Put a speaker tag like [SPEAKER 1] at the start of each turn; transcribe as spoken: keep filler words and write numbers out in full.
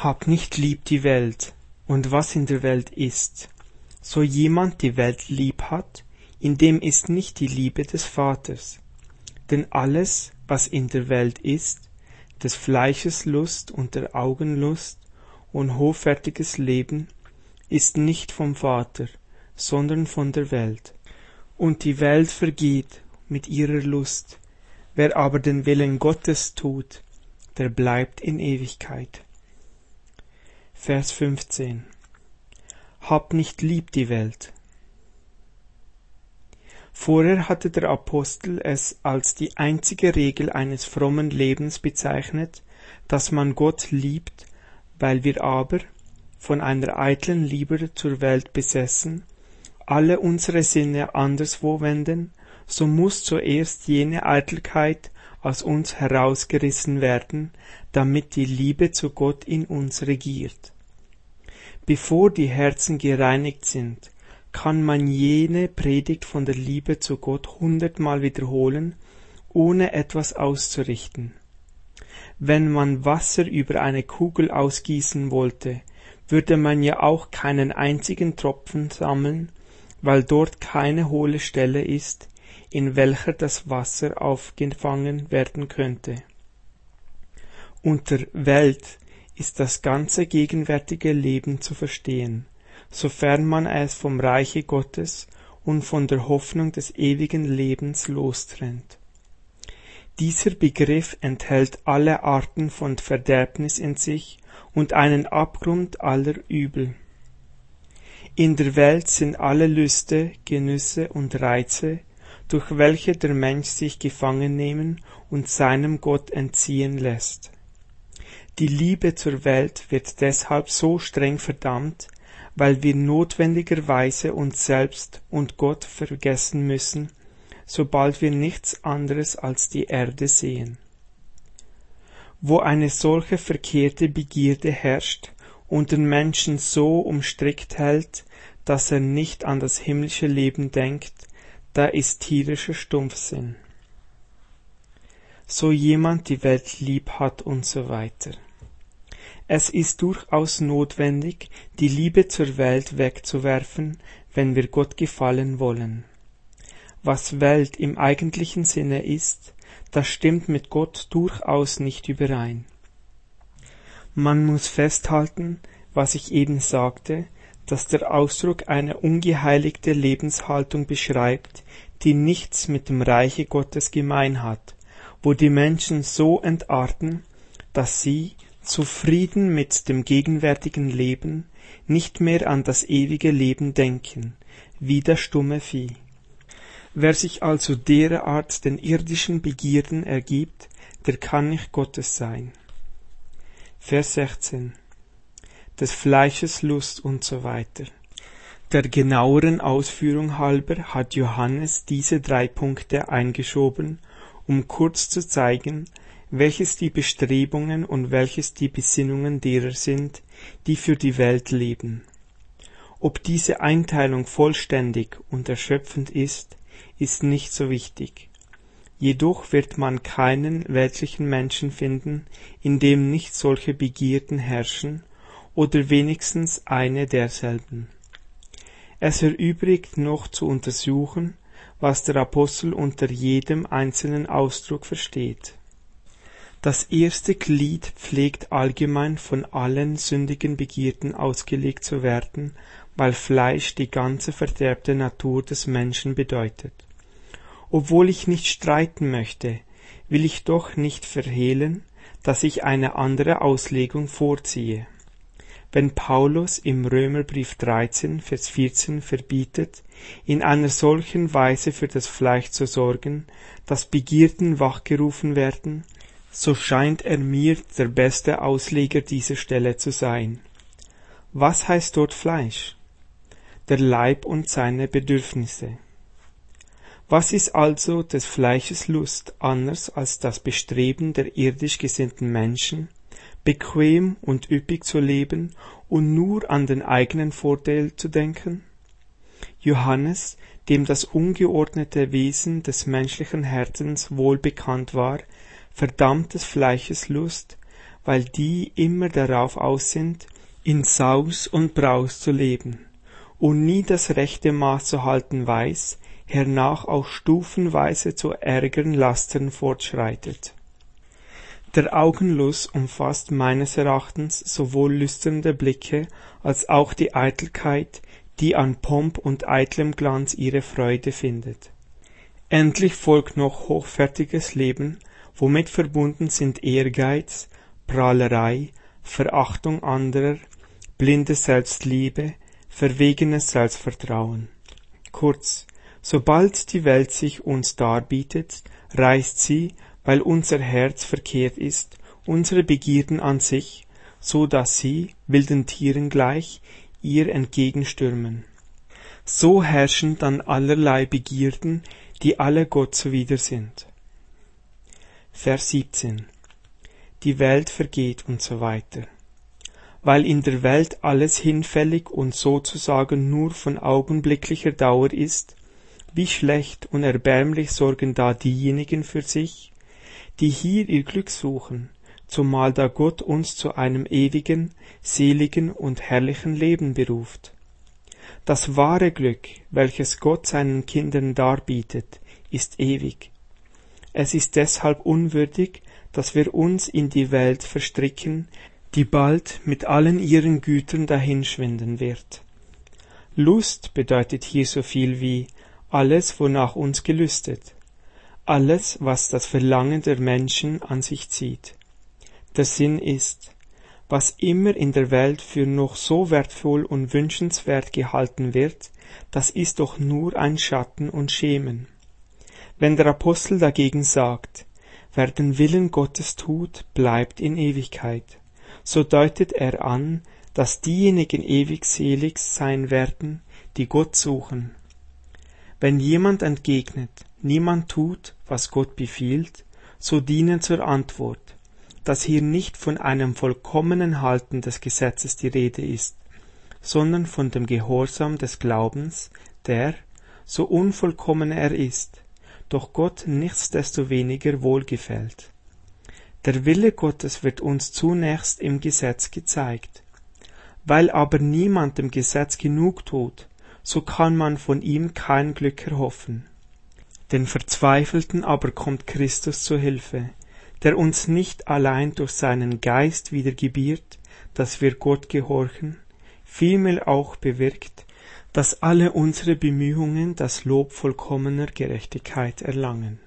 [SPEAKER 1] Hab nicht lieb die Welt und was in der Welt ist. So jemand die Welt lieb hat, in dem ist nicht die Liebe des Vaters. Denn alles, was in der Welt ist, des Fleisches Lust und der Augenlust und hoffärtiges Leben, ist nicht vom Vater, sondern von der Welt. Und die Welt vergeht mit ihrer Lust. Wer aber den Willen Gottes tut, der bleibt in Ewigkeit. Vers fünfzehn. Hab nicht lieb die Welt. Vorher hatte der Apostel es als die einzige Regel eines frommen Lebens bezeichnet, dass man Gott liebt, weil wir aber, von einer eitlen Liebe zur Welt besessen, alle unsere Sinne anderswo wenden, so muß zuerst jene Eitelkeit aus uns herausgerissen werden, damit die Liebe zu Gott in uns regiert. Bevor die Herzen gereinigt sind, kann man jene Predigt von der Liebe zu Gott hundertmal wiederholen, ohne etwas auszurichten. Wenn man Wasser über eine Kugel ausgießen wollte, würde man ja auch keinen einzigen Tropfen sammeln, weil dort keine hohle Stelle ist, in welcher das Wasser aufgefangen werden könnte. Unter Welt ist das ganze gegenwärtige Leben zu verstehen, sofern man es vom Reiche Gottes und von der Hoffnung des ewigen Lebens lostrennt. Dieser Begriff enthält alle Arten von Verderbnis in sich und einen Abgrund aller Übel. In der Welt sind alle Lüste, Genüsse und Reize, durch welche der Mensch sich gefangen nehmen und seinem Gott entziehen lässt. Die Liebe zur Welt wird deshalb so streng verdammt, weil wir notwendigerweise uns selbst und Gott vergessen müssen, sobald wir nichts anderes als die Erde sehen. Wo eine solche verkehrte Begierde herrscht und den Menschen so umstrickt hält, dass er nicht an das himmlische Leben denkt, da ist tierischer Stumpfsinn. So jemand die Welt lieb hat und so weiter. Es ist durchaus notwendig, die Liebe zur Welt wegzuwerfen, wenn wir Gott gefallen wollen. Was Welt im eigentlichen Sinne ist, das stimmt mit Gott durchaus nicht überein. Man muss festhalten, was ich eben sagte, dass der Ausdruck eine ungeheiligte Lebenshaltung beschreibt, die nichts mit dem Reiche Gottes gemein hat, wo die Menschen so entarten, dass sie, zufrieden mit dem gegenwärtigen Leben, nicht mehr an das ewige Leben denken, wie das stumme Vieh. Wer sich also derart den irdischen Begierden ergibt, der kann nicht Gottes sein. Vers sechzehn. Des Fleisches Lust und so weiter. Der genaueren Ausführung halber hat Johannes diese drei Punkte eingeschoben, um kurz zu zeigen, welches die Bestrebungen und welches die Besinnungen derer sind, die für die Welt leben. Ob diese Einteilung vollständig und erschöpfend ist, ist nicht so wichtig. Jedoch wird man keinen weltlichen Menschen finden, in dem nicht solche Begierden herrschen, oder wenigstens eine derselben. Es erübrigt noch zu untersuchen, was der Apostel unter jedem einzelnen Ausdruck versteht. Das erste Glied pflegt allgemein von allen sündigen Begierden ausgelegt zu werden, weil Fleisch die ganze verderbte Natur des Menschen bedeutet. Obwohl ich nicht streiten möchte, will ich doch nicht verhehlen, dass ich eine andere Auslegung vorziehe. Wenn Paulus im Römerbrief dreizehn, Vers vierzehn verbietet, in einer solchen Weise für das Fleisch zu sorgen, dass Begierden wachgerufen werden, so scheint er mir der beste Ausleger dieser Stelle zu sein. Was heißt dort Fleisch? Der Leib und seine Bedürfnisse. Was ist also des Fleisches Lust anders als das Bestreben der irdisch gesinnten Menschen, bequem und üppig zu leben und nur an den eigenen Vorteil zu denken? Johannes, dem das ungeordnete Wesen des menschlichen Herzens wohl bekannt war, verdammt des Fleisches Lust, weil die immer darauf aus sind, in Saus und Braus zu leben, und nie das rechte Maß zu halten weiß, hernach auch stufenweise zu ärgeren Lastern fortschreitet. Der Augenlust umfasst meines Erachtens sowohl lüsternde Blicke als auch die Eitelkeit, die an Pomp und eitlem Glanz ihre Freude findet. Endlich folgt noch hochfertiges Leben, womit verbunden sind Ehrgeiz, Prahlerei, Verachtung anderer, blinde Selbstliebe, verwegenes Selbstvertrauen. Kurz, sobald die Welt sich uns darbietet, reißt sie, weil unser Herz verkehrt ist, unsere Begierden an sich, so dass sie, wilden Tieren gleich, ihr entgegenstürmen. So herrschen dann allerlei Begierden, die alle Gott zuwider sind. Vers siebzehn. Die Welt vergeht und so weiter. Weil in der Welt alles hinfällig und sozusagen nur von augenblicklicher Dauer ist, wie schlecht und erbärmlich sorgen da diejenigen für sich, die hier ihr Glück suchen, zumal da Gott uns zu einem ewigen, seligen und herrlichen Leben beruft. Das wahre Glück, welches Gott seinen Kindern darbietet, ist ewig. Es ist deshalb unwürdig, dass wir uns in die Welt verstricken, die bald mit allen ihren Gütern dahinschwinden wird. Lust bedeutet hier so viel wie alles, wonach uns gelüstet, alles, was das Verlangen der Menschen an sich zieht. Der Sinn ist, was immer in der Welt für noch so wertvoll und wünschenswert gehalten wird, das ist doch nur ein Schatten und Schemen. Wenn der Apostel dagegen sagt, wer den Willen Gottes tut, bleibt in Ewigkeit, so deutet er an, dass diejenigen ewig selig sein werden, die Gott suchen. Wenn jemand entgegnet, niemand tut, was Gott befiehlt, so dienen zur Antwort, dass hier nicht von einem vollkommenen Halten des Gesetzes die Rede ist, sondern von dem Gehorsam des Glaubens, der, so unvollkommen er ist, doch Gott nichtsdestoweniger wohlgefällt. Der Wille Gottes wird uns zunächst im Gesetz gezeigt. Weil aber niemand dem Gesetz genug tut, so kann man von ihm kein Glück erhoffen. Den Verzweifelten aber kommt Christus zu Hilfe, der uns nicht allein durch seinen Geist wiedergebiert, dass wir Gott gehorchen, vielmehr auch bewirkt, dass alle unsere Bemühungen das Lob vollkommener Gerechtigkeit erlangen.